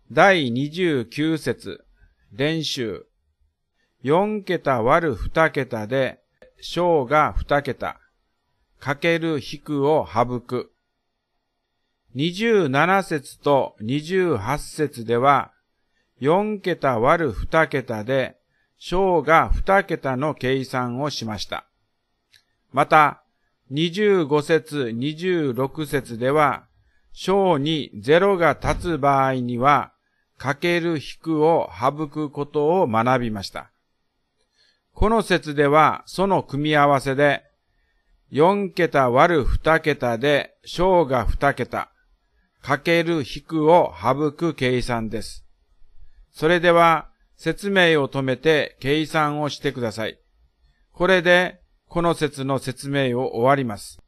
第29節、練習。4桁割る2桁で、小が2桁、かける引くを省く。27節と28節では、4桁割る2桁で、小が2桁の計算をしました。また、25節、26節では、小に0が立つ場合には、かける引くを省くことを学びました。この節では、その組み合わせで、4桁割る2桁で小が2桁、かける引くを省く計算です。それでは、説明を止めて計算をしてください。これで、この節の説明を終わります。